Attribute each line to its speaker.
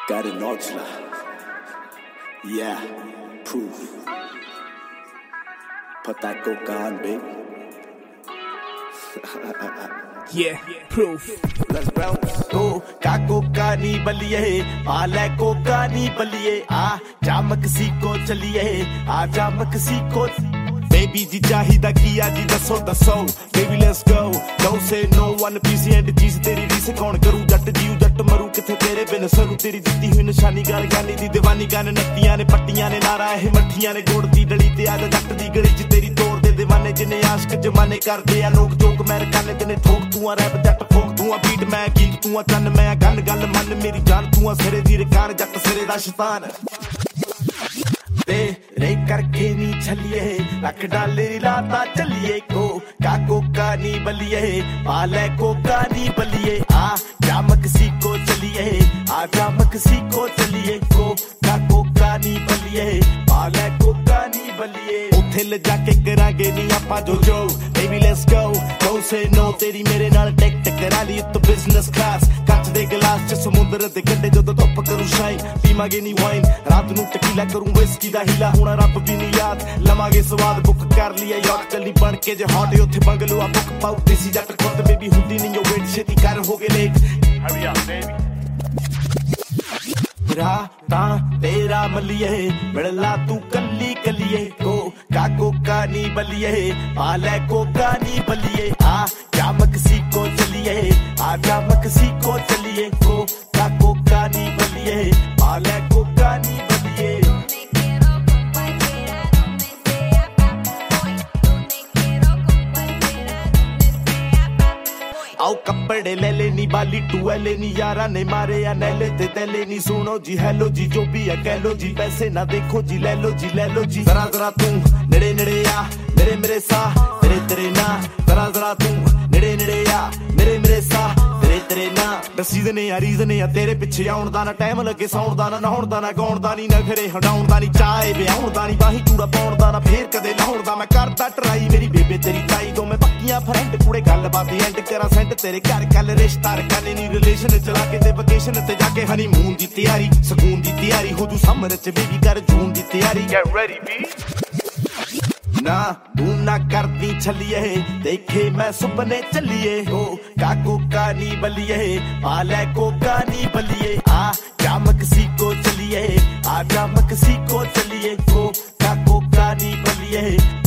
Speaker 1: Got an Oxla. Yeah, proof. Put that coke on, baby.
Speaker 2: Yeah, proof.
Speaker 1: Let's bounce.
Speaker 3: कोका नी बलिए आले कोका नी बलिए जा मक्सिको चलिए जा मक्सिको बेबी जी चाहिदा किया जी दसो दसो baby let's go don't say no one piece and चीज तेरी रीस कौन करू जट जीव जट मरू किथे तेरे बिन सरू तेरी दित्ती हुई निशानी गाल गानी दी दीवानी गान नत्तियां ने पट्टियां ने नारा है मट्ठियां ने गोड़ दी डली ते आज जट दी गली च तेरी तोड़ दे दीवाने जिन्ने आशिक जमाने करदे आ लोग जोक मैं काने तेने ठोक तू आ रैप जट फोक तू आ बीट मैं गीत तू आ चन्न मैं गल गल मन मेरी जान तू आ सिरे दी रकान जट सिरे दा शैतान रे करके नी छलिए रख डाले लाता चलिए कोका नी बलिए पाले कोका नी बलिए जा मक्सिको चलिए जा मक्सिको चलिए कोका नी बलिए पाले कोका नी बलिए उथे ले जाके करांगे नी आपां जो baby let's go don't say no तेरी मेरे नाल टेक करा ली तो बिजनेस क्लास ਕੱਚ ਦੇ ਗਲਾਸ ਚ ਸਮੁੰਦਰ ਦੇ ਕੰਢੇ ਜਦੋਂ ਧੁੱਪ ਕਰੂ ਸ਼ਾਈਨ ਪੀਵਾਂਗੇ ਨੀ ਵਾਈਨ ਰਾਤ ਨੂੰ ਟਕੀਲਾ ਕਰੂੰ ਵਿਸਕੀ ਦਾ ਹੀਲਾ ਹੋਣਾ ਰੱਬ ਵੀ ਨੀ ਯਾਦ ਲਵਾਂਗੇ ਸਵਾਦ ਬੁੱਕ ਕਰ ਲਿਆ ਯਾਰ ਚੱਲੀ ਬਣ ਕੇ ਜੇ ਹੌਟ ਉੱਥੇ ਬੰਗਲੋ ਆ ਬੁੱਕ ਪਾਉ ਦੇਸੀ ਜੱਟ ਖੁੱਦ ਬੇਬੀ ਹੁੰਦੀ ਨਹੀਂ ਉਹ ਵੇਟ ਛੇਤੀ ਕਰ ਹੋ ਗਏ ਲੇਟ ਹਰੀ ਆ ਬੇਬੀ राता तेरा मलिए मिलला तू कली कलिए कोका नी बलिए पाले कोका नी बलिए जा मक्सिको चलिए जा मक्सिको चलिए कोका नी बलिए पाले कोका नी बलिए आओ कपड़े ले लेनी बाली टुएले नी यारा ने मारे या नैले ते तैले नी सुनो जी हेलो जी जो भी है कह लो जी पैसे ना देखो जी ले लो जी जरा जरा तू नेड़े नेड़े आ मेरे मेरे सा तेरे तेरे ना जरा तू नेड़े नेड़े आ मेरे मेरे सा तेरे तेरे ना दसी दे ने या रीज़न या तेरे पिछे आउण दा ना टाइम लगे सौण दा ना नहाउण दा ना गाउण दा नी नखरे हटाउण दा नी चाहे ब्याहुण दा नी बाही कूड़ा पाउण दा ना फेर कदे लाउण दा मैं करदा ट्राई मेरी बेबे तेरी ताई तो मैं पक्कियां फ्रेंड कुड़े गल बात एंड करा सेंट तेरे घर कल रिश्ता रखने नी रिलेशन चला के ते वेकेशन ते जाके हनीमून दी तैयारी सुकून दी तैयारी हो तू समर च बेबी कर जून दी तैयारी गेट रेडी बी ना तू ना करती छलिए देखे मैं सुपने चलिए कोका नी बलिए पाले कोका नी बलिए जा मक्सिको चलिए जा मक्सिको चलिए कोका नी बलिए